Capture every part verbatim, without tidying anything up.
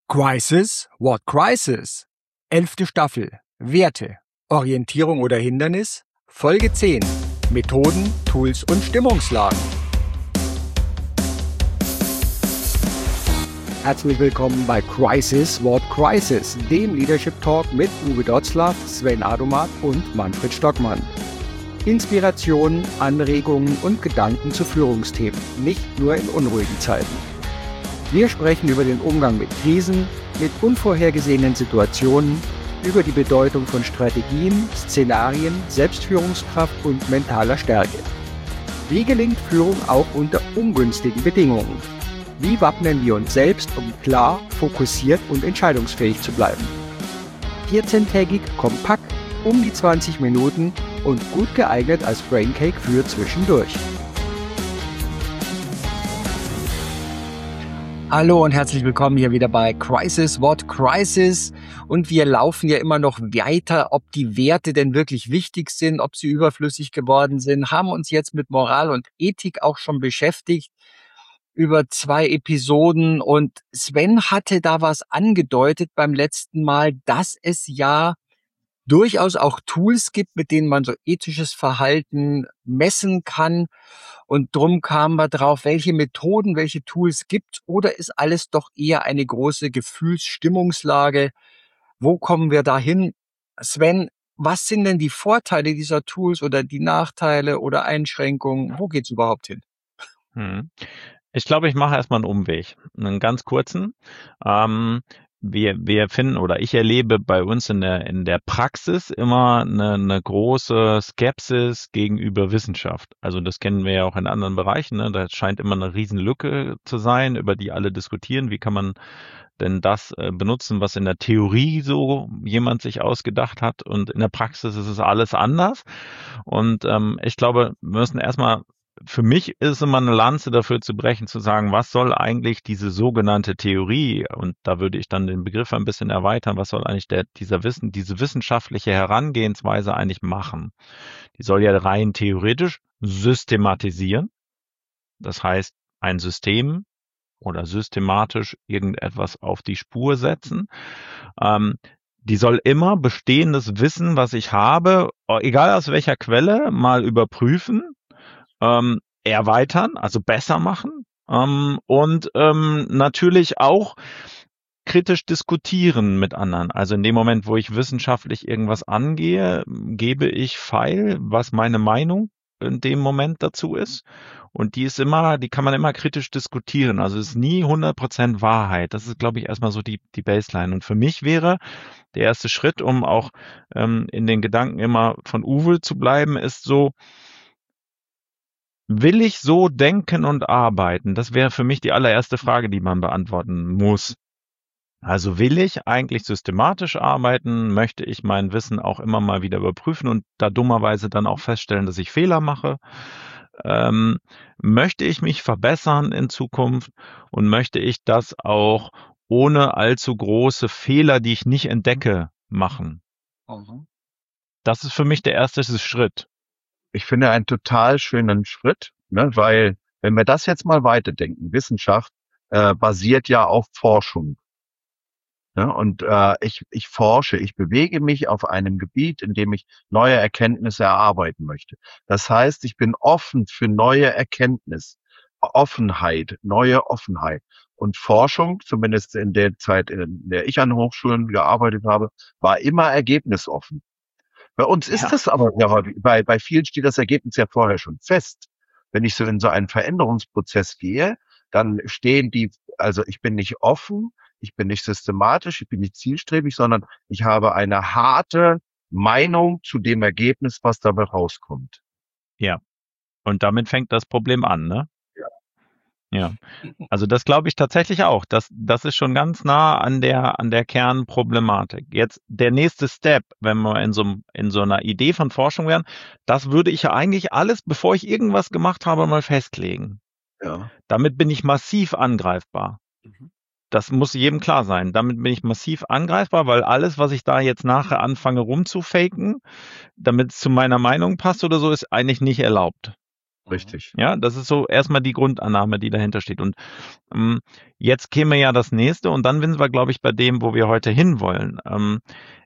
Crisis? What crisis? Elfte Staffel. Werte. Orientierung oder Hindernis? Folge zehn. Methoden, Tools und Stimmungslagen. Herzlich willkommen bei Crisis? What crisis? Dem Leadership Talk mit Uwe Dotzlaff, Sven Adomat und Manfred Stockmann. Inspirationen, Anregungen und Gedanken zu Führungsthemen, nicht nur in unruhigen Zeiten. Wir sprechen über den Umgang mit Krisen, mit unvorhergesehenen Situationen, über die Bedeutung von Strategien, Szenarien, Selbstführungskraft und mentaler Stärke. Wie gelingt Führung auch unter ungünstigen Bedingungen? Wie wappnen wir uns selbst, um klar, fokussiert und entscheidungsfähig zu bleiben? vierzehntägig, kompakt, um die zwanzig Minuten und gut geeignet als Braincake für zwischendurch. Hallo und herzlich willkommen hier wieder bei Crisis, What Crisis? Und wir laufen ja immer noch weiter, ob die Werte denn wirklich wichtig sind, ob sie überflüssig geworden sind, haben uns jetzt mit Moral und Ethik auch schon beschäftigt über zwei Episoden. Und Sven hatte da was angedeutet beim letzten Mal, dass es ja durchaus auch Tools gibt, mit denen man so ethisches Verhalten messen kann. Und drum kamen wir drauf, welche Methoden, welche Tools gibt, oder ist alles doch eher eine große Gefühlsstimmungslage? Wo kommen wir da hin? Sven, was sind denn die Vorteile dieser Tools oder die Nachteile oder Einschränkungen? Wo geht's überhaupt hin? Hm. Ich glaube, ich mache erstmal einen Umweg, einen ganz kurzen. Ähm, wir, wir finden oder ich erlebe bei uns in der, in der Praxis immer eine, eine große Skepsis gegenüber Wissenschaft. Also das kennen wir ja auch in anderen Bereichen. Ne? Da scheint immer eine Riesenlücke zu sein, über die alle diskutieren. Wie kann man denn das äh, benutzen, was in der Theorie so jemand sich ausgedacht hat, und in der Praxis ist es alles anders. Und ähm, ich glaube, wir müssen erstmal Für mich ist es immer eine Lanze dafür zu brechen, zu sagen, was soll eigentlich diese sogenannte Theorie, und da würde ich dann den Begriff ein bisschen erweitern, was soll eigentlich der, dieser Wissen, diese wissenschaftliche Herangehensweise eigentlich machen? Die soll ja rein theoretisch systematisieren. Das heißt, ein System oder systematisch irgendetwas auf die Spur setzen. Ähm, die soll immer bestehendes Wissen, was ich habe, egal aus welcher Quelle, mal überprüfen, Ähm, erweitern, also besser machen, ähm, und ähm, natürlich auch kritisch diskutieren mit anderen. Also in dem Moment, wo ich wissenschaftlich irgendwas angehe, gebe ich feil, was meine Meinung in dem Moment dazu ist. Und die ist immer, die kann man immer kritisch diskutieren. Also es ist nie hundert Prozent Wahrheit. Das ist, glaube ich, erstmal so die, die Baseline. Und für mich wäre der erste Schritt, um auch ähm, in den Gedanken immer von Uwe zu bleiben, ist so: Will ich so denken und arbeiten? Das wäre für mich die allererste Frage, die man beantworten muss. Also will ich eigentlich systematisch arbeiten? Möchte ich mein Wissen auch immer mal wieder überprüfen und da dummerweise dann auch feststellen, dass ich Fehler mache? Ähm, möchte ich mich verbessern in Zukunft und möchte ich das auch ohne allzu große Fehler, die ich nicht entdecke, machen? Mhm. Das ist für mich der erste Schritt. Ich finde einen total schönen Schritt, ne, weil wenn wir das jetzt mal weiterdenken, Wissenschaft äh, basiert ja auf Forschung. Ne, und äh, ich, ich forsche, ich bewege mich auf einem Gebiet, in dem ich neue Erkenntnisse erarbeiten möchte. Das heißt, ich bin offen für neue Erkenntnis, Offenheit, neue Offenheit. Und Forschung, zumindest in der Zeit, in der ich an Hochschulen gearbeitet habe, war immer ergebnisoffen. Bei uns ist Ja. das aber, ja, bei, bei vielen steht das Ergebnis ja vorher schon fest. Wenn ich so in so einen Veränderungsprozess gehe, dann stehen die, also ich bin nicht offen, ich bin nicht systematisch, ich bin nicht zielstrebig, sondern ich habe eine harte Meinung zu dem Ergebnis, was dabei rauskommt. Ja. Und damit fängt das Problem an, ne? Ja. Ja. Also das glaube ich tatsächlich auch. Das, das ist schon ganz nah an der, an der Kernproblematik. Jetzt der nächste Step, wenn wir in so, in so einer Idee von Forschung wären, das würde ich ja eigentlich alles, bevor ich irgendwas gemacht habe, mal festlegen. Ja. Damit bin ich massiv angreifbar. Mhm. Das muss jedem klar sein. Damit bin ich massiv angreifbar, weil alles, was ich da jetzt nachher anfange rumzufaken, damit es zu meiner Meinung passt oder so, ist eigentlich nicht erlaubt. Richtig. Ja, das ist so erstmal die Grundannahme, die dahinter steht. Und ähm, jetzt käme ja das nächste und dann sind wir, glaube ich, bei dem, wo wir heute hinwollen. Ähm,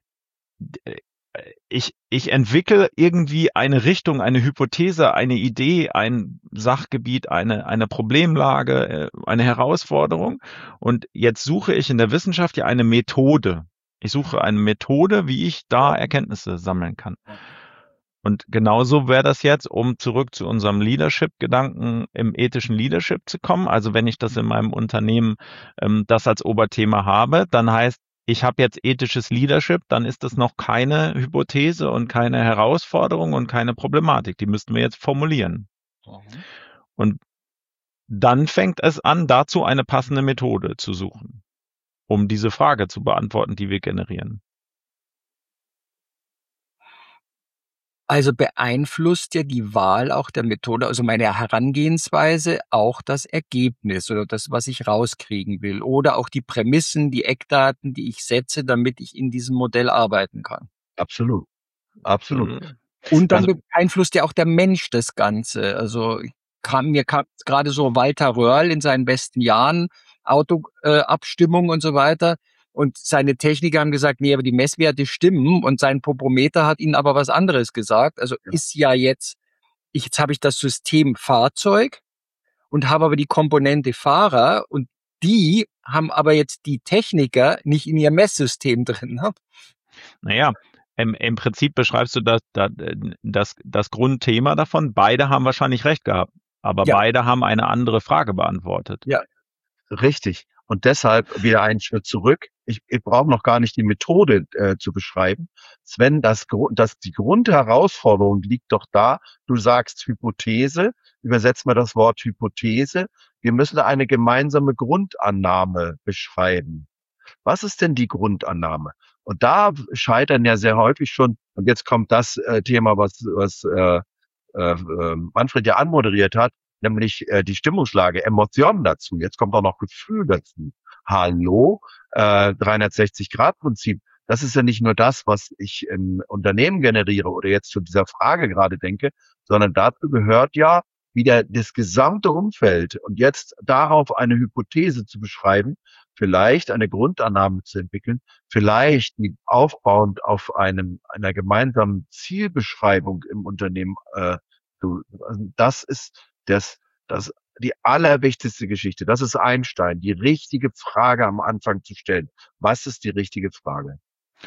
ich, ich entwickle irgendwie eine Richtung, eine Hypothese, eine Idee, ein Sachgebiet, eine, eine Problemlage, äh, eine Herausforderung. Und jetzt suche ich in der Wissenschaft ja eine Methode. Ich suche eine Methode, wie ich da Erkenntnisse sammeln kann. Und genauso wäre das jetzt, um zurück zu unserem Leadership-Gedanken im ethischen Leadership zu kommen. Also wenn ich das in meinem Unternehmen ähm, das als Oberthema habe, dann heißt, ich habe jetzt ethisches Leadership, dann ist das noch keine Hypothese und keine Herausforderung und keine Problematik. Die müssten wir jetzt formulieren. Mhm. Und dann fängt es an, dazu eine passende Methode zu suchen, um diese Frage zu beantworten, die wir generieren. Also beeinflusst ja die Wahl auch der Methode, also meine Herangehensweise, auch das Ergebnis oder das, was ich rauskriegen will. Oder auch die Prämissen, die Eckdaten, die ich setze, damit ich in diesem Modell arbeiten kann. Absolut. Absolut. Mhm. Und dann also, beeinflusst ja auch der Mensch das Ganze. Also kam, mir kam gerade so Walter Röhrl in seinen besten Jahren, Autoabstimmung äh, und so weiter. Und seine Techniker haben gesagt, nee, aber die Messwerte stimmen. Und sein Popometer hat ihnen aber was anderes gesagt. Also ja. ist ja jetzt, ich, jetzt habe ich das System Fahrzeug und habe aber die Komponente Fahrer. Und die haben aber jetzt die Techniker nicht in ihr Messsystem drin. Ne? Naja, im, im Prinzip beschreibst du das, das, das, das Grundthema davon. Beide haben wahrscheinlich recht gehabt. Aber ja. beide haben eine andere Frage beantwortet. Ja, richtig. Und deshalb wieder einen Schritt zurück. Ich, ich brauche noch gar nicht die Methode äh, zu beschreiben. Sven, das, das, die Grundherausforderung liegt doch da. Du sagst Hypothese. Übersetzen wir das Wort Hypothese. Wir müssen eine gemeinsame Grundannahme beschreiben. Was ist denn die Grundannahme? Und da scheitern ja sehr häufig schon, und jetzt kommt das äh, Thema, was, was äh, äh, Manfred ja anmoderiert hat, nämlich äh, die Stimmungslage, Emotionen dazu. Jetzt kommt auch noch Gefühl dazu. Hallo, äh, dreihundertsechzig-Grad-Prinzip. Das ist ja nicht nur das, was ich im Unternehmen generiere oder jetzt zu dieser Frage gerade denke, sondern dazu gehört ja wieder das gesamte Umfeld. Und jetzt darauf eine Hypothese zu beschreiben, vielleicht eine Grundannahme zu entwickeln, vielleicht mit aufbauend auf einem einer gemeinsamen Zielbeschreibung im Unternehmen. Äh, das ist das, das die allerwichtigste Geschichte. Das ist Einstein, die richtige Frage am Anfang zu stellen. Was ist die richtige Frage?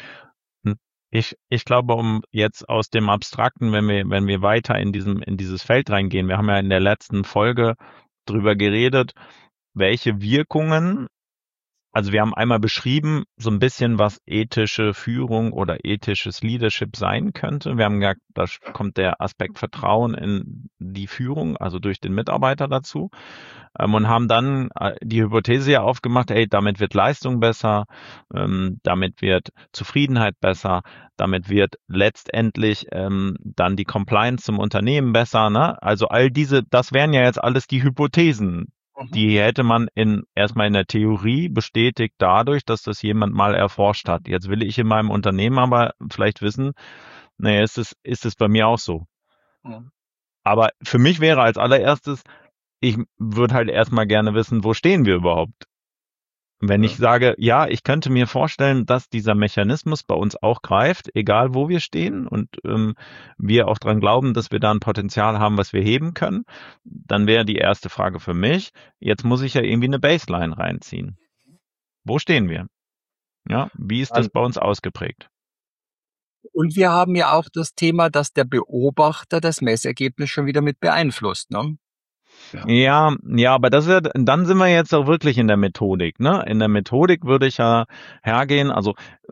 Ich, ich glaube, um jetzt aus dem Abstrakten, wenn wir, wenn wir weiter in diesem, in dieses Feld reingehen, wir haben ja in der letzten Folge drüber geredet, welche Wirkungen, also wir haben einmal beschrieben, so ein bisschen, was ethische Führung oder ethisches Leadership sein könnte. Wir haben gesagt, da kommt der Aspekt Vertrauen in die Führung, also durch den Mitarbeiter dazu. Und haben dann die Hypothese ja aufgemacht, ey, damit wird Leistung besser, ähm, damit wird Zufriedenheit besser, damit wird letztendlich ähm, dann die Compliance zum Unternehmen besser. Ne? Also all diese, das wären ja jetzt alles die Hypothesen. Mhm. Die hätte man in erstmal in der Theorie bestätigt dadurch, dass das jemand mal erforscht hat. Jetzt will ich in meinem Unternehmen aber vielleicht wissen, naja, ist es, ist es bei mir auch so. Mhm. Aber für mich wäre als allererstes, ich würde halt erstmal gerne wissen, wo stehen wir überhaupt? Wenn ja. ich sage, ja, ich könnte mir vorstellen, dass dieser Mechanismus bei uns auch greift, egal wo wir stehen und ähm, wir auch dran glauben, dass wir da ein Potenzial haben, was wir heben können, dann wäre die erste Frage für mich, jetzt muss ich ja irgendwie eine Baseline reinziehen. Wo stehen wir? Ja, wie ist das bei uns ausgeprägt? Und wir haben ja auch das Thema, dass der Beobachter das Messergebnis schon wieder mit beeinflusst, ne? Ja. ja, ja, aber das ist ja, dann sind wir jetzt auch wirklich in der Methodik, ne? In der Methodik würde ich ja hergehen, also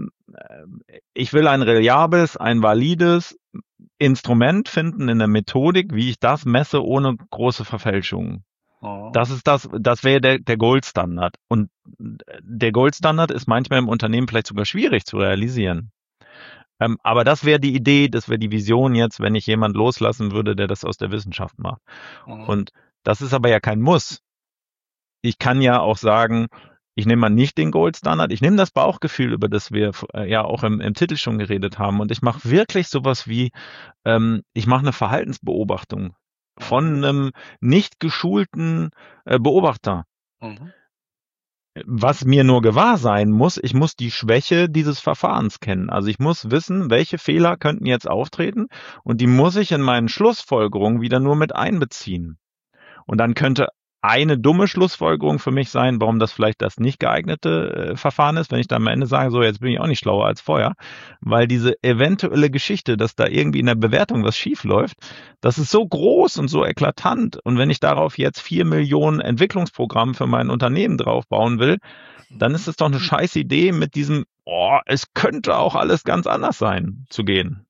ich will ein reliables, ein valides Instrument finden in der Methodik, wie ich das messe ohne große Verfälschungen. Oh. Das ist das, das wäre der, der Goldstandard. Und der Goldstandard ist manchmal im Unternehmen vielleicht sogar schwierig zu realisieren. Ähm, aber das wäre die Idee, das wäre die Vision jetzt, wenn ich jemand loslassen würde, der das aus der Wissenschaft macht. Mhm. Und das ist aber ja kein Muss. Ich kann ja auch sagen, ich nehme mal nicht den Goldstandard, ich nehme das Bauchgefühl, über das wir äh, ja auch im, im Titel schon geredet haben, und ich mache wirklich sowas wie, ähm, ich mache eine Verhaltensbeobachtung. von einem nicht geschulten äh, Beobachter. Mhm. Was mir nur gewahr sein muss, ich muss die Schwäche dieses Verfahrens kennen. Also ich muss wissen, welche Fehler könnten jetzt auftreten und die muss ich in meinen Schlussfolgerungen wieder nur mit einbeziehen. Und dann könnte eine dumme Schlussfolgerung für mich sein, warum das vielleicht das nicht geeignete äh, Verfahren ist, wenn ich dann am Ende sage, so jetzt bin ich auch nicht schlauer als vorher, weil diese eventuelle Geschichte, dass da irgendwie in der Bewertung was schief läuft, das ist so groß und so eklatant. Und wenn ich darauf jetzt vier Millionen Entwicklungsprogramme für mein Unternehmen draufbauen will, dann ist es doch eine scheiß Idee, mit diesem, oh, es könnte auch alles ganz anders sein, zu gehen.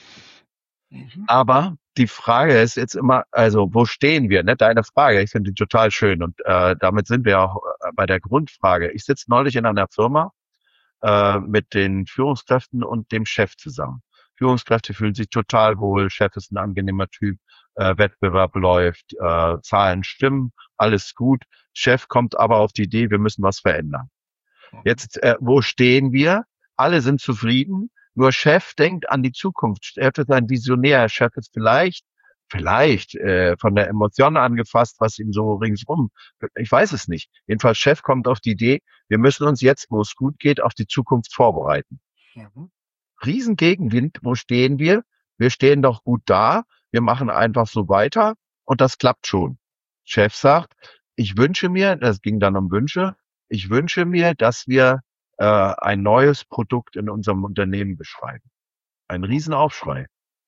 Aber die Frage ist jetzt immer, also wo stehen wir? Ne? Deine Frage, ich finde die total schön und äh, damit sind wir auch äh, bei der Grundfrage. Ich sitze neulich in einer Firma äh, mit den Führungskräften und dem Chef zusammen. Führungskräfte fühlen sich total wohl, Chef ist ein angenehmer Typ, äh, Wettbewerb läuft, äh, Zahlen stimmen, alles gut. Chef kommt aber auf die Idee, wir müssen was verändern. Jetzt, äh, wo stehen wir? Alle sind zufrieden. Nur Chef denkt an die Zukunft. Chef ist ein Visionär. Chef ist vielleicht, vielleicht äh, von der Emotion angefasst, was ihm so ringsrum. Ich weiß es nicht. Jedenfalls Chef kommt auf die Idee, wir müssen uns jetzt, wo es gut geht, auf die Zukunft vorbereiten. Mhm. Riesengegenwind. Wo stehen wir? Wir stehen doch gut da. Wir machen einfach so weiter und das klappt schon. Chef sagt, ich wünsche mir, das ging dann um Wünsche, ich wünsche mir, dass wir äh, ein neues Produkt in unserem Unternehmen beschreiben. Ein Riesenaufschrei.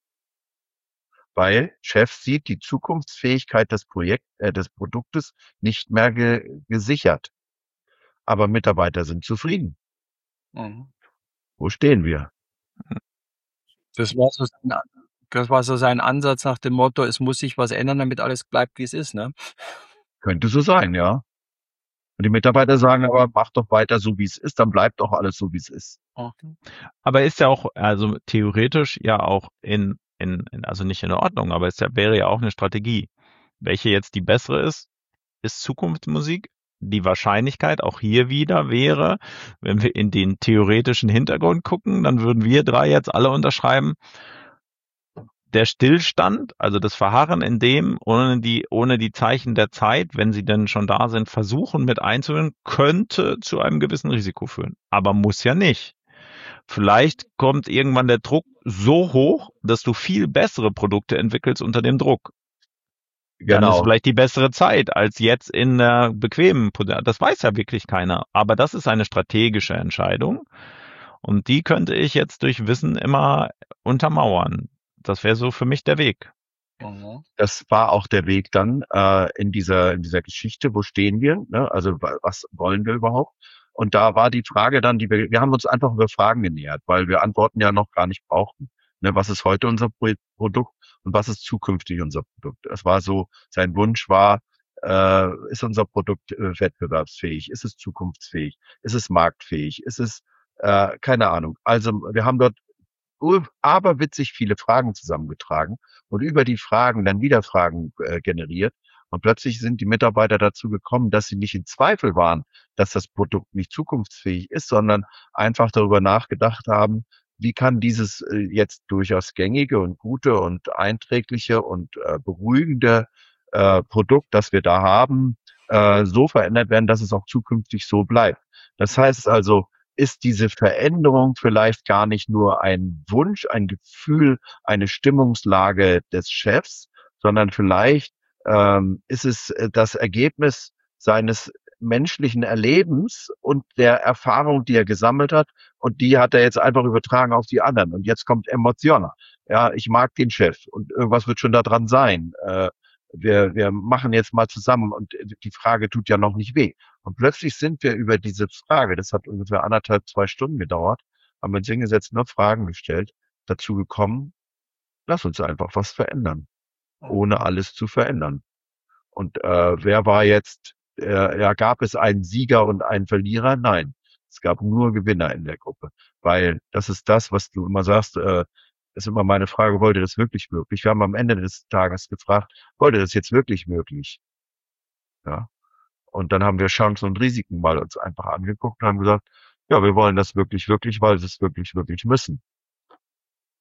Weil Chef sieht die Zukunftsfähigkeit des Projekt, äh, des Produktes nicht mehr ge gesichert. Aber Mitarbeiter sind zufrieden. Mhm. Wo stehen wir? Das war so sein, das war so sein Ansatz nach dem Motto, es muss sich was ändern, damit alles bleibt, wie es ist, ne? Könnte so sein, ja. Und die Mitarbeiter sagen aber, mach doch weiter so, wie es ist, dann bleibt doch alles so, wie es ist. Mhm. Aber ist ja auch, also theoretisch ja auch in, in, in also nicht in Ordnung, aber es ja, wäre ja auch eine Strategie. Welche jetzt die bessere ist, ist Zukunftsmusik. Die Wahrscheinlichkeit auch hier wieder wäre, wenn wir in den theoretischen Hintergrund gucken, dann würden wir drei jetzt alle unterschreiben, der Stillstand, also das Verharren in dem, ohne die, ohne die Zeichen der Zeit, wenn sie denn schon da sind, versuchen mit einzuhören, könnte zu einem gewissen Risiko führen. Aber muss ja nicht. Vielleicht kommt irgendwann der Druck so hoch, dass du viel bessere Produkte entwickelst unter dem Druck. Dann ist Genau. vielleicht die bessere Zeit als jetzt in der bequemen Position. Das weiß ja wirklich keiner. Aber das ist eine strategische Entscheidung. Und die könnte ich jetzt durch Wissen immer untermauern. Das wäre so für mich der Weg. Mhm. Das war auch der Weg dann äh, in dieser in dieser Geschichte. Wo stehen wir? Ne? Also wa- was wollen wir überhaupt? Und da war die Frage dann, die wir wir haben uns einfach über Fragen genähert, weil wir Antworten ja noch gar nicht brauchten. Ne? Was ist heute unser Pro Produkt und was ist zukünftig unser Produkt? Es war so, sein Wunsch war, äh, ist unser Produkt äh, wettbewerbsfähig? Ist es zukunftsfähig? Ist es marktfähig? Ist es äh, keine Ahnung. Also wir haben dort ur- aberwitzig viele Fragen zusammengetragen und über die Fragen dann wieder Fragen äh, generiert. Und plötzlich sind die Mitarbeiter dazu gekommen, dass sie nicht in Zweifel waren, dass das Produkt nicht zukunftsfähig ist, sondern einfach darüber nachgedacht haben, wie kann dieses äh, jetzt durchaus gängige und gute und einträgliche und äh, beruhigende äh, Produkt, das wir da haben, äh, so verändert werden, dass es auch zukünftig so bleibt. Das heißt also, ist diese Veränderung vielleicht gar nicht nur ein Wunsch, ein Gefühl, eine Stimmungslage des Chefs, sondern vielleicht ähm, ist es äh, das Ergebnis seines menschlichen Erlebens und der Erfahrung, die er gesammelt hat. Und die hat er jetzt einfach übertragen auf die anderen. Und jetzt kommt Emotion. Ja, ich mag den Chef und irgendwas wird schon da dran sein. Äh, wir, wir machen jetzt mal zusammen und die Frage tut ja noch nicht weh. Und plötzlich sind wir über diese Frage, das hat ungefähr anderthalb, zwei Stunden gedauert, haben wir uns hingesetzt, nur Fragen gestellt, dazu gekommen, lass uns einfach was verändern, ohne alles zu verändern. Und äh, wer war jetzt, äh, ja, gab es einen Sieger und einen Verlierer? Nein, es gab nur Gewinner in der Gruppe, weil das ist das, was du immer sagst, äh, ist immer meine Frage, wollte das wirklich möglich? Wir haben am Ende des Tages gefragt, wollte das jetzt wirklich möglich? Ja. Und dann haben wir Chancen und Risiken mal uns einfach angeguckt und haben gesagt, ja, wir wollen das wirklich, wirklich, weil wir es wirklich, wirklich müssen.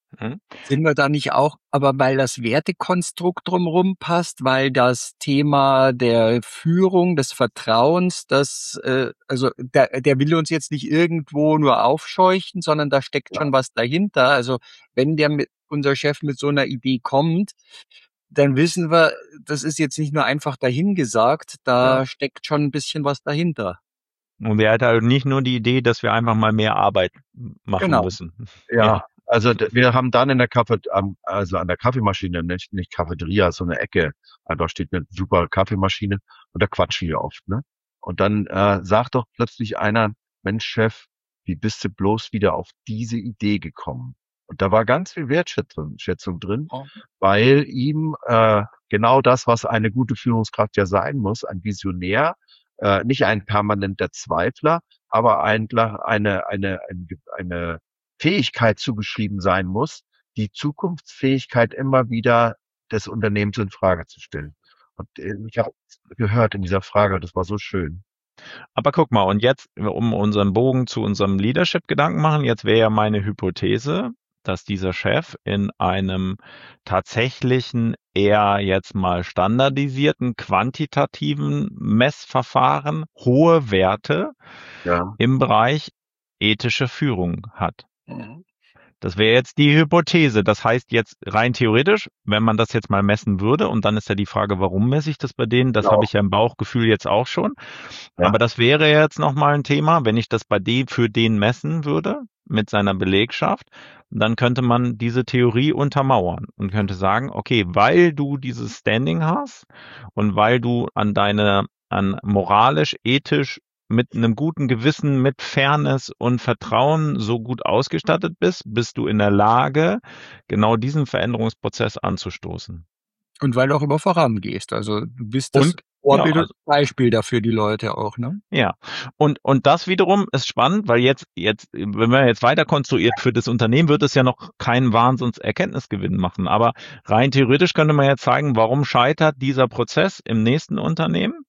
Hm? Sind wir da nicht auch, aber weil das Wertekonstrukt drumherum passt, weil das Thema der Führung, des Vertrauens, das, äh, also der, der will uns jetzt nicht irgendwo nur aufscheuchen, sondern da steckt Ja, schon was dahinter. Also wenn der mit, unser Chef mit so einer Idee kommt, dann wissen wir, das ist jetzt nicht nur einfach dahingesagt, ja, da steckt schon ein bisschen was dahinter. Und er hat halt nicht nur die Idee, dass wir einfach mal mehr Arbeit machen Genau. müssen. Ja. ja. Also d- wir haben dann in der Kaffee, am- also an der Kaffeemaschine, nicht, nicht Cafeteria, so eine Ecke. Also da steht eine super Kaffeemaschine und da quatschen wir oft, ne? Und dann äh, sagt doch plötzlich einer, Mensch, Chef, wie bist du bloß wieder auf diese Idee gekommen? Und da war ganz viel Wertschätzung Schätzung drin, weil ihm äh, genau das, was eine gute Führungskraft ja sein muss, ein Visionär, äh, nicht ein permanenter Zweifler, aber ein, eine, eine, eine, eine Fähigkeit zugeschrieben sein muss, die Zukunftsfähigkeit immer wieder des Unternehmens in Frage zu stellen. Und äh, ich habe gehört in dieser Frage, das war so schön. Aber guck mal, und jetzt, um unseren Bogen zu unserem Leadership-Gedanken machen, jetzt wäre ja meine Hypothese, dass dieser Chef in einem tatsächlichen, eher jetzt mal standardisierten, quantitativen Messverfahren hohe Werte Ja, im Bereich ethische Führung hat. Mhm. Das wäre jetzt die Hypothese. Das heißt jetzt rein theoretisch, wenn man das jetzt mal messen würde, und dann ist ja die Frage, warum messe ich das bei denen? Das habe genau. ich ja im Bauchgefühl jetzt auch schon. Ja, Aber das wäre jetzt nochmal ein Thema, wenn ich das bei dem für den messen würde, mit seiner Belegschaft, dann könnte man diese Theorie untermauern und könnte sagen, okay, weil du dieses Standing hast und weil du an deine, an moralisch, ethisch, mit einem guten Gewissen, mit Fairness und Vertrauen so gut ausgestattet bist, bist du in der Lage, genau diesen Veränderungsprozess anzustoßen. Und weil du auch immer vorangehst. Also du bist das Und ja, Vorbild und also Beispiel dafür die Leute auch, ne? Ja, und, und das wiederum ist spannend, weil jetzt, jetzt, wenn man jetzt weiter konstruiert für das Unternehmen, wird es ja noch keinen Wahnsinnserkenntnisgewinn machen. Aber rein theoretisch könnte man jetzt zeigen, warum scheitert dieser Prozess im nächsten Unternehmen,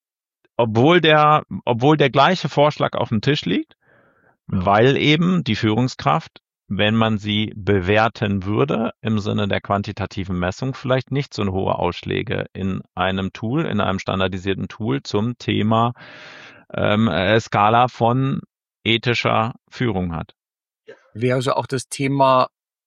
obwohl der, obwohl der gleiche Vorschlag auf dem Tisch liegt, weil eben die Führungskraft, wenn man sie bewerten würde, im Sinne der quantitativen Messung, vielleicht nicht so hohe Ausschläge in einem Tool, in einem standardisierten Tool zum Thema ähm, äh, Skala von ethischer Führung hat. Wäre also auch das Thema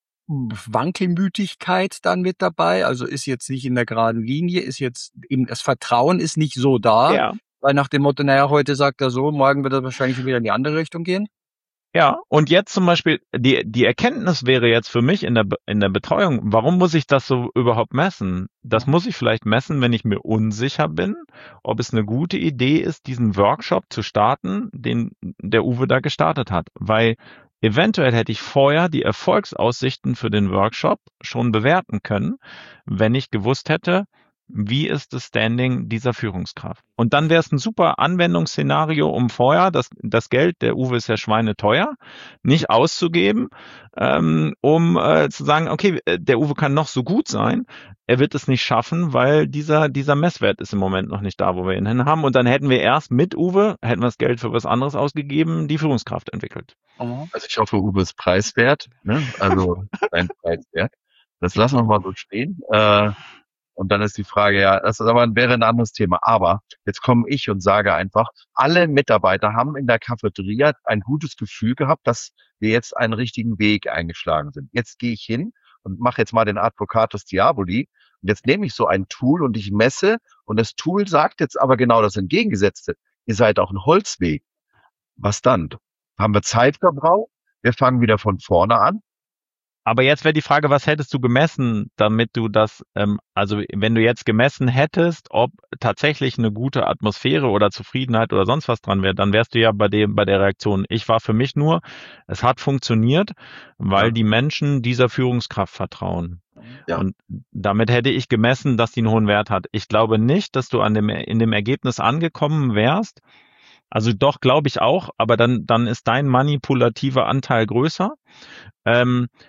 Wankelmütigkeit dann mit dabei? Also ist jetzt nicht in der geraden Linie, ist jetzt eben das Vertrauen ist nicht so da, Ja, weil nach dem Motto, naja, heute sagt er so, morgen wird er wahrscheinlich wieder in die andere Richtung gehen. ja. Und jetzt zum Beispiel, die, die Erkenntnis wäre jetzt für mich in der, Be- in der Betreuung, warum muss ich das so überhaupt messen? Das muss ich vielleicht messen, wenn ich mir unsicher bin, ob es eine gute Idee ist, diesen Workshop zu starten, den der Uwe da gestartet hat. Weil eventuell hätte ich vorher die Erfolgsaussichten für den Workshop schon bewerten können, wenn ich gewusst hätte, wie ist das Standing dieser Führungskraft? Und dann wäre es ein super Anwendungsszenario, um vorher das, das Geld, der Uwe ist ja schweineteuer, nicht auszugeben, ähm, um äh, zu sagen, okay, äh, der Uwe kann noch so gut sein, er wird es nicht schaffen, weil dieser, dieser Messwert ist im Moment noch nicht da, wo wir ihn hin haben. Und dann hätten wir erst mit Uwe, hätten wir das Geld für was anderes ausgegeben, die Führungskraft entwickelt. Mhm. also ich hoffe, Uwe ist preiswert, ne? Also ein Preiswert. Das lassen wir mal so stehen. Äh, und dann ist die Frage, ja, das ist aber wäre ein anderes Thema. Aber jetzt komme ich und sage einfach, alle Mitarbeiter haben in der Cafeteria ein gutes Gefühl gehabt, dass wir jetzt einen richtigen Weg eingeschlagen sind. Jetzt gehe ich hin und mache jetzt mal den Advocatus Diaboli. Und jetzt nehme ich so ein Tool und ich messe und das Tool sagt jetzt aber genau das Entgegengesetzte. Ihr seid auch ein Holzweg. Was dann? Haben wir Zeit verbraucht? Wir fangen wieder von vorne an. Aber jetzt wäre die Frage, was hättest du gemessen, damit du das, ähm, also wenn du jetzt gemessen hättest, ob tatsächlich eine gute Atmosphäre oder Zufriedenheit oder sonst was dran wäre, dann wärst du ja bei dem, bei der Reaktion. Ich war für mich nur, es hat funktioniert, weil Ja. die Menschen dieser Führungskraft vertrauen. Ja. Und damit hätte ich gemessen, dass die einen hohen Wert hat. Ich glaube nicht, dass du an dem, in dem Ergebnis angekommen wärst. Also doch, glaube ich auch, aber dann, dann ist dein manipulativer Anteil größer. Ähm,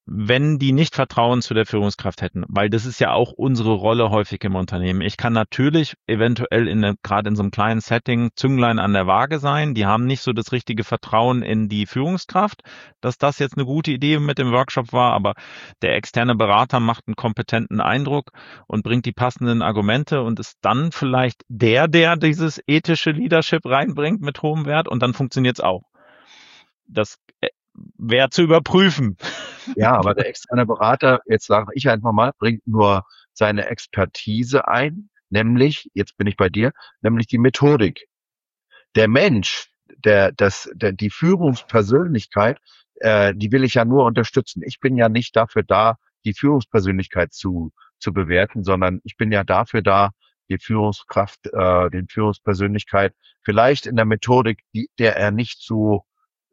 wenn die nicht Vertrauen zu der Führungskraft hätten, weil das ist ja auch unsere Rolle häufig im Unternehmen. Ich kann natürlich eventuell in der, gerade in so einem kleinen Setting Zünglein an der Waage sein. Die haben nicht so das richtige Vertrauen in die Führungskraft, dass das jetzt eine gute Idee mit dem Workshop war, aber der externe Berater macht einen kompetenten Eindruck und bringt die passenden Argumente und ist dann vielleicht der, der dieses ethische Leadership reinbringt mit hohem Wert und dann funktioniert es auch. Das wäre zu überprüfen. Ja, aber der externe Berater, jetzt sage ich einfach mal, bringt nur seine Expertise ein, nämlich, jetzt bin ich bei dir, nämlich die Methodik. Der Mensch, der, das, der, die Führungspersönlichkeit, äh, die will ich ja nur unterstützen. Ich bin ja nicht dafür da, die Führungspersönlichkeit zu, zu bewerten, sondern ich bin ja dafür da, die Führungskraft, äh, den Führungspersönlichkeit vielleicht in der Methodik, die, der er nicht so,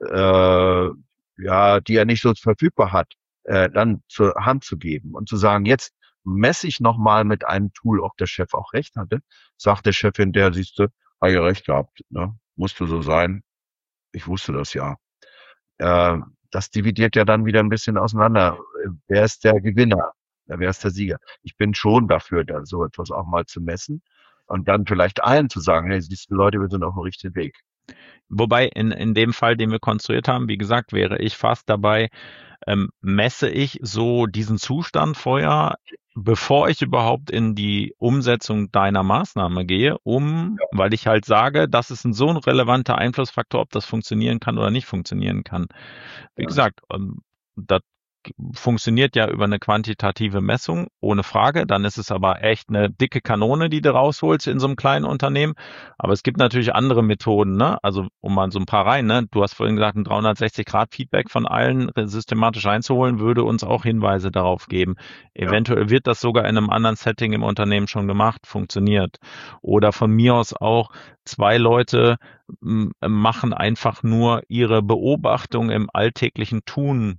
äh, ja, die er nicht so verfügbar hat, äh, dann zur Hand zu geben und zu sagen, jetzt messe ich nochmal mit einem Tool, ob der Chef auch recht hatte. Sagt der Chefin, der siehst du, habe ich recht gehabt, ne? Musste so sein. Ich wusste das ja. Äh, das dividiert ja dann wieder ein bisschen auseinander. Wer ist der Gewinner? Wer ist der Sieger? Ich bin schon dafür, da so etwas auch mal zu messen und dann vielleicht allen zu sagen, hey, siehst du Leute, wir sind auf dem richtigen Weg. Wobei in, in dem Fall, den wir konstruiert haben, wie gesagt, wäre ich fast dabei, ähm, messe ich so diesen Zustand vorher, bevor ich überhaupt in die Umsetzung deiner Maßnahme gehe, um, ja. weil ich halt sage, das ist ein so ein relevanter Einflussfaktor, ob das funktionieren kann oder nicht funktionieren kann. Wie ja. gesagt, ähm, das funktioniert ja über eine quantitative Messung, ohne Frage. Dann ist es aber echt eine dicke Kanone, die du rausholst in so einem kleinen Unternehmen. Aber es gibt natürlich andere Methoden, ne? Also um mal so ein paar rein, ne? Du hast vorhin gesagt, ein dreihundertsechzig Grad Feedback von allen systematisch einzuholen, würde uns auch Hinweise darauf geben. Ja. Eventuell wird das sogar in einem anderen Setting im Unternehmen schon gemacht, funktioniert. Oder von mir aus auch zwei Leute m- machen einfach nur ihre Beobachtung im alltäglichen Tun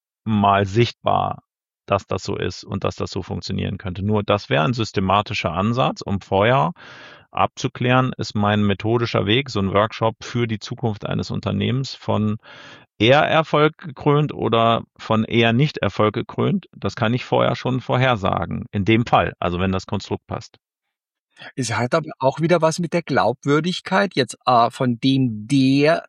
mal sichtbar, dass das so ist und dass das so funktionieren könnte. Nur das wäre ein systematischer Ansatz, um vorher abzuklären, ist mein methodischer Weg, so ein Workshop für die Zukunft eines Unternehmens von eher Erfolg gekrönt oder von eher nicht Erfolg gekrönt. Das kann ich vorher schon vorhersagen. In dem Fall, also wenn das Konstrukt passt. Es hat aber auch wieder was mit der Glaubwürdigkeit jetzt äh, von dem, der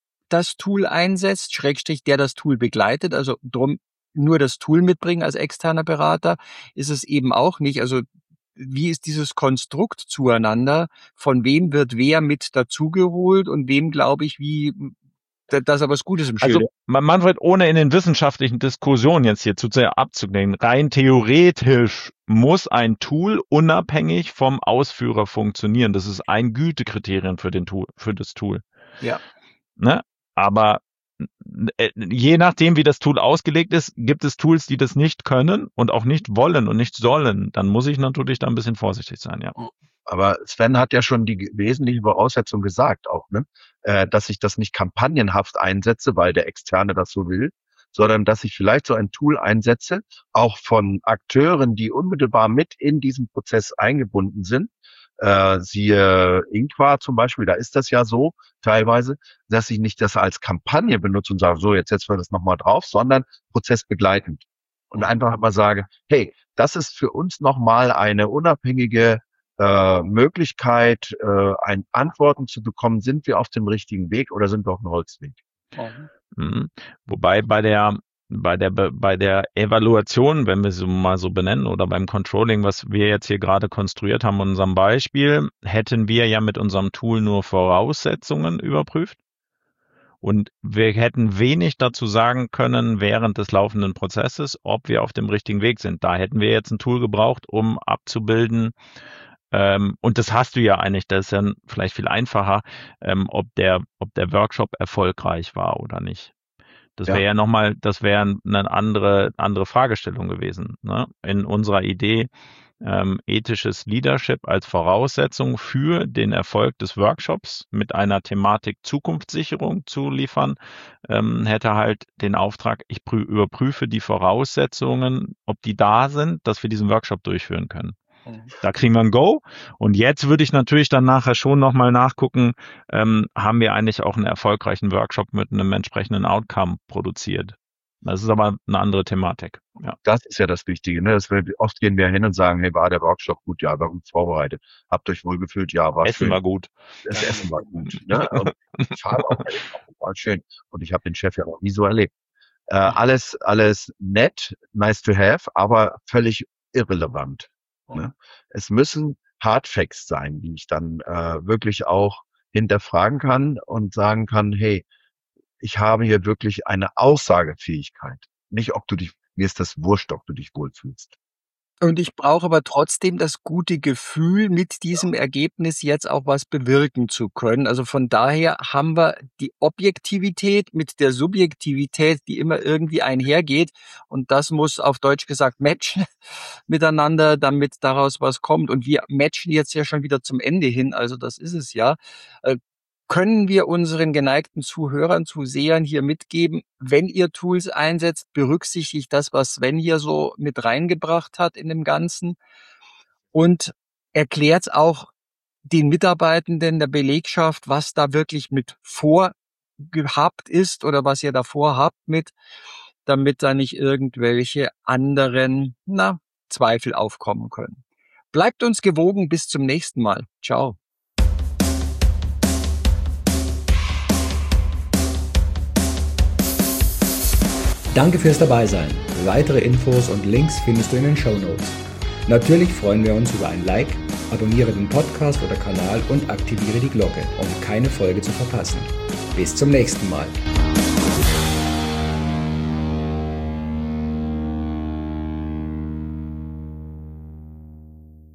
das Tool einsetzt, Schrägstrich, der das Tool begleitet, also drum nur das Tool mitbringen als externer Berater, ist es eben auch nicht. Also wie ist dieses Konstrukt zueinander? Von wem wird wer mit dazugeholt und wem glaube ich, wie, dass er was Gutes im Schilde. Also Manfred, ohne in den wissenschaftlichen Diskussionen jetzt hier zu sehr abzudenken, rein theoretisch muss ein Tool unabhängig vom Ausführer funktionieren. Das ist ein Gütekriterium für den Tool, für das Tool. Ja. Ne? Aber je nachdem, wie das Tool ausgelegt ist, gibt es Tools, die das nicht können und auch nicht wollen und nicht sollen. Dann muss ich natürlich da ein bisschen vorsichtig sein, ja. Aber Sven hat ja schon die wesentliche Voraussetzung gesagt auch, ne? Äh, dass ich das nicht kampagnenhaft einsetze, weil der Externe das so will, sondern dass ich vielleicht so ein Tool einsetze, auch von Akteuren, die unmittelbar mit in diesen Prozess eingebunden sind. Äh, siehe Inqua zum Beispiel, da ist das ja so teilweise, dass ich nicht das als Kampagne benutze und sage, so, jetzt setzen wir das nochmal drauf, sondern prozessbegleitend. Und einfach mal sage, hey, das ist für uns nochmal eine unabhängige äh, Möglichkeit, äh, ein Antworten zu bekommen, sind wir auf dem richtigen Weg oder sind wir auf dem Holzweg? Mhm. Wobei bei der bei der bei der Evaluation, wenn wir sie mal so benennen, oder beim Controlling, was wir jetzt hier gerade konstruiert haben in unserem Beispiel, hätten wir ja mit unserem Tool nur Voraussetzungen überprüft. Und wir hätten wenig dazu sagen können während des laufenden Prozesses, ob wir auf dem richtigen Weg sind. Da hätten wir jetzt ein Tool gebraucht, um abzubilden, ähm, und das hast du ja eigentlich, das ist ja vielleicht viel einfacher, ähm, ob der, ob der Workshop erfolgreich war oder nicht. Das wäre ja, ja nochmal, das wäre eine andere, andere Fragestellung gewesen, ne? In unserer Idee, ähm, ethisches Leadership als Voraussetzung für den Erfolg des Workshops mit einer Thematik Zukunftssicherung zu liefern, ähm, hätte halt den Auftrag, ich prü- überprüfe die Voraussetzungen, ob die da sind, dass wir diesen Workshop durchführen können. Da kriegen wir ein Go. Und jetzt würde ich natürlich dann nachher schon nochmal nachgucken, ähm, haben wir eigentlich auch einen erfolgreichen Workshop mit einem entsprechenden Outcome produziert. Das ist aber eine andere Thematik. Ja. Das ist ja das Wichtige. Ne? Das wir, oft gehen wir hin und sagen, hey, war der Workshop gut? Ja, war gut vorbereitet. Habt euch wohl gefühlt? Ja, war Essen schön. war gut. Das Essen war gut. Ne? Und die Fahrt auch, war schön. Und ich habe den Chef ja noch nie so erlebt. Äh, alles, alles nett, nice to have, aber völlig irrelevant. Ne? Es müssen Hard Facts sein, die ich dann äh, wirklich auch hinterfragen kann und sagen kann, hey, ich habe hier wirklich eine Aussagefähigkeit. Nicht, ob du dich, mir ist das wurscht, ob du dich wohlfühlst. Und ich brauche aber trotzdem das gute Gefühl, mit diesem Ergebnis jetzt auch was bewirken zu können. Also von daher haben wir die Objektivität mit der Subjektivität, die immer irgendwie einhergeht. Und das muss auf Deutsch gesagt matchen miteinander, damit daraus was kommt. Und wir matchen jetzt ja schon wieder zum Ende hin. Also das ist es ja. Können wir unseren geneigten Zuhörern, Zusehern hier mitgeben, wenn ihr Tools einsetzt, berücksichtigt das, was Sven hier so mit reingebracht hat in dem Ganzen und erklärt auch den Mitarbeitenden der Belegschaft, was da wirklich mit vorgehabt ist oder was ihr davor habt mit, damit da nicht irgendwelche anderen, na, Zweifel aufkommen können. Bleibt uns gewogen, bis zum nächsten Mal. Ciao. Danke fürs Dabeisein. Weitere Infos und Links findest du in den Shownotes. Natürlich freuen wir uns über ein Like, abonniere den Podcast oder Kanal und aktiviere die Glocke, um keine Folge zu verpassen. Bis zum nächsten Mal.